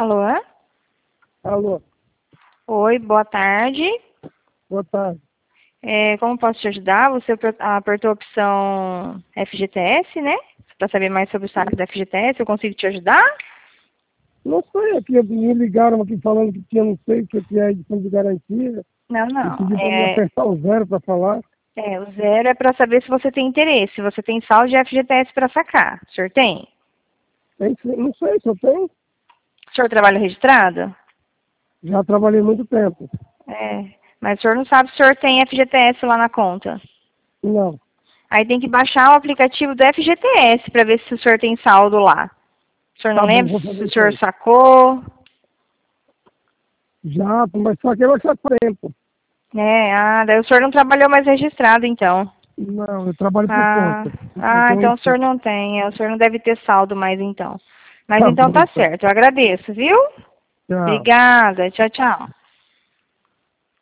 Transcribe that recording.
Alô? Alô, Oi, boa tarde. boa tarde. Como posso te ajudar? Você apertou a opção FGTS, né? Para saber mais sobre o saque da FGTS, eu consigo te ajudar? Não sei, aqui me ligaram aqui falando que tinha não sei o que é edição de garantia Não, e não. pediu para me apertar o zero para falar. O zero é para saber se você tem interesse, se você tem saldo de FGTS para sacar. O senhor tem? Não sei se eu tenho. O senhor trabalha registrado? Já trabalhei muito tempo. Mas o senhor não sabe se o senhor tem FGTS lá na conta. Não, Aí tem que baixar o aplicativo do FGTS para ver se o senhor tem saldo lá. O senhor não tá bom, lembra vou se fazer o isso senhor aí. sacou? Já, mas só que eu já tempo. Daí o senhor não trabalhou mais registrado, então. Não, eu trabalho por Ah, conta. Eu tenho então o senhor isso. não tem, o senhor não deve ter saldo mais, então. Mas Tá então bom, tá então. certo, eu agradeço, viu? Tchau. Obrigada, tchau, tchau.